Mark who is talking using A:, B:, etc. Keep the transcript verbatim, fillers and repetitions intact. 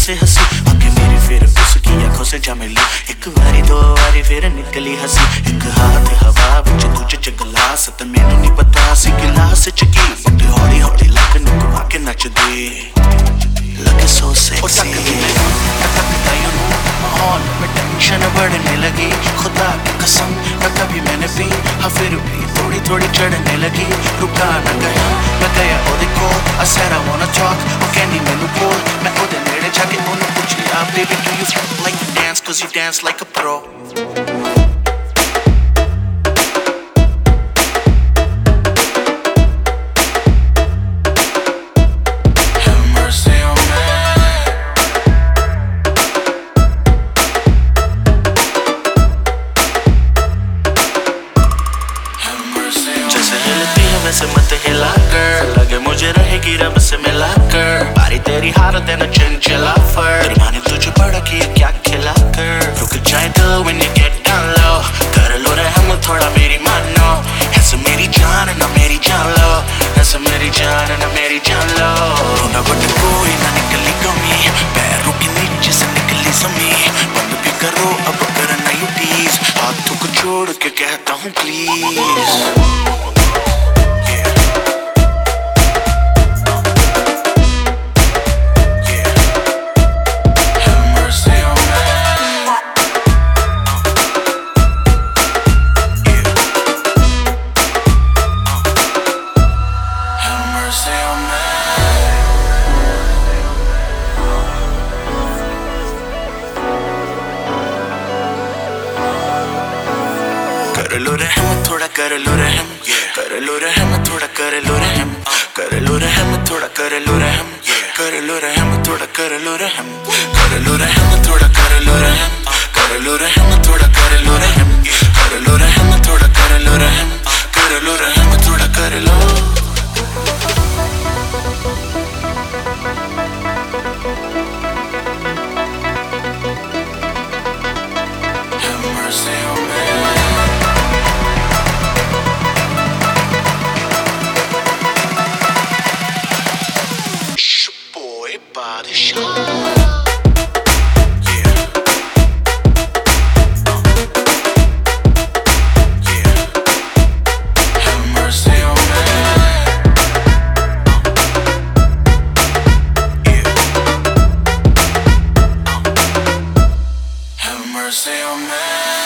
A: से हंसी आके मेरी फिर उसकी आंखों से जा मिली। एक बारी दो बारी फिर निकली हंसी। एक हाथ हवा विच दूजे च गलास ते मैनू नहीं पता सी गिलास च की बंदे हौली हौली लग नुकवा के नचदे लगे सो सेक्सी। माहौल में टेंशन बढ़ने लगी, खुदा की कसम न कभी मैंने पी हाँ फिर भी थोड़ी थोड़ी चढ़ने लगी। रुका न गया मैं गया ओदे कोल I said I wanna talk वो कहनी मैनू बोल। मैं ओदे नेड़े जाके ओनू पूछ लिया baby do you feel like you dance cause you dance like a pro। वैसे मत हिला कर, लगे मुझे रहेगी रब से मिला कर। बारी तेरी हालत है ना चंचला फर, माने तुझे बड़ा किया क्या खिला कर। रुक जाए तो when you get down low, कर लो रहम थोड़ा मेरी मानो। ऐसे मेरी जान ना मेरी जान लो, ऐसे मेरी जान ना मेरी जान लो। ना बट कोई ना निकली कमी, पैरों के नीचे से निकली जमी। बंद भी करो अब करना यू टीज, हाथों को छोड़ के कहता हूँ प्लीज। कर लो रहम थोड़ा कर लो रहम, कर लो रहम थोड़ा कर लो रहम, कर लो रहम थोड़ा कर लो रहम, कर लो रहम थोड़ा कर लो रहम, कर लो रहम थोड़ा कर लो रहम, कर लो रहम थोड़ा कर लो रहम, कर लो रहम थोड़ा कर लो रहम, कर लो रहम थोड़ा कर लो। Have mercy on me। Body shot। Yeah, yeah, have mercy on me। Yeah, have mercy on me।